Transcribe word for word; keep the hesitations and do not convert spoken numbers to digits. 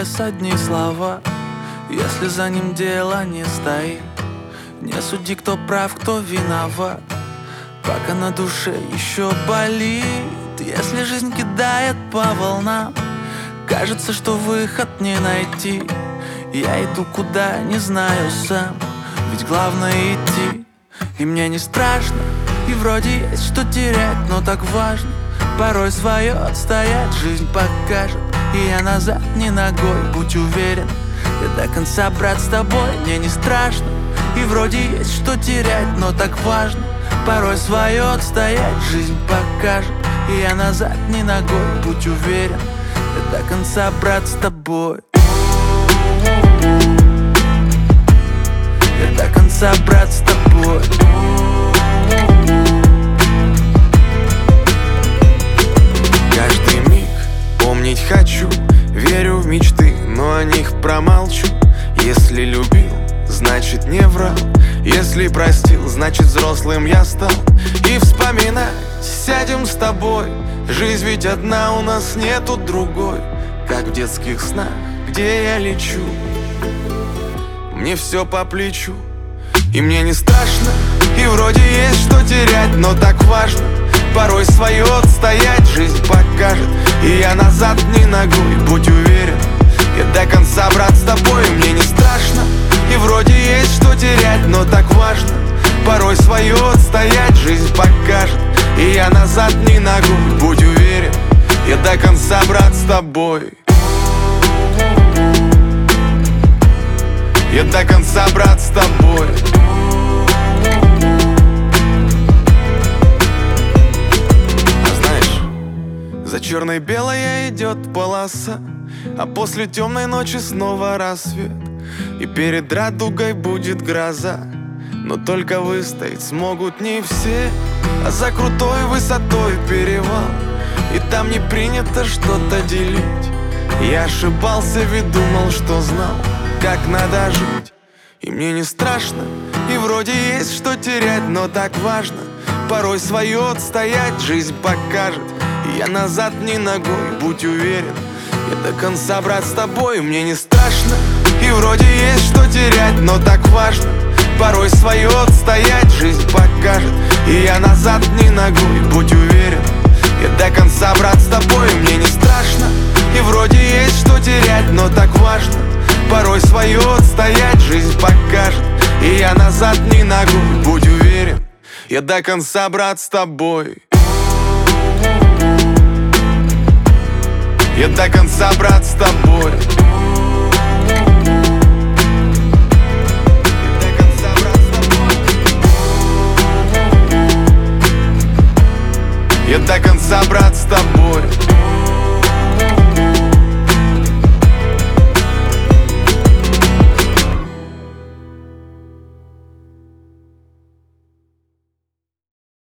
вес одни слова, если за ним дело не стоит. Не суди, кто прав, кто виноват, пока на душе еще болит. Если жизнь кидает по волнам, кажется, что выход не найти. Я иду куда, не знаю сам, ведь главное идти. И мне не страшно, и вроде есть что терять, но так важно порой свое отстоять. Жизнь покажет, и я назад ни ногой, будь уверен, я до конца, брат, с тобой. Мне не страшно, и вроде есть что терять, но так важно порой свое отстоять. Жизнь покажет, и я назад ни ногой, будь уверен, я до конца, брат, с тобой. Я до конца, брат, с тобой. Каждый миг помнить хочу, верю в мечты, но о них промолчу. Если любил, значит не врал, если простил, значит взрослым я стал. И вспоминать сядем с тобой, жизнь ведь одна, у нас нету другой. Как в детских снах, где я лечу, мне все по плечу. И мне не страшно, и вроде есть что терять, но так важно порой свое отстоять. Жизнь покажет, и я назад ни ногой, будь уверен, я до конца, брат, с тобой. Мне не страшно, и вроде есть что терять, но так важно порой свое отстоять. Жизнь покажет, и я назад ни ногой, будь уверен, я до конца, брат, с тобой. Я до конца, брат, с тобой. А знаешь, за черной-белой идет полоса, а после темной ночи снова рассвет. И перед радугой будет гроза, но только выстоять смогут не все. А за крутой высотой перевал, и там не принято что-то делить. Я ошибался, ведь думал, что знал, как надо жить. И мне не страшно, и вроде есть что терять, но так важно порой свое отстоять. Жизнь покажет, и я назад ни ногой, будь уверен, я до конца, брат, с тобой. Мне не страшно, и вроде есть что терять, но так важно порой свое отстоять. Жизнь покажет, и я назад ни ногой, будь уверен, я до конца, брат, с тобой. Мне не страшно, и вроде есть что терять, но так важно порой свое отстоять. Жизнь покажет, и я назад ни ногой, будь уверен, я до конца, брат, с тобой. Я до конца, брат, с тобой. Я до конца, брат, с тобой.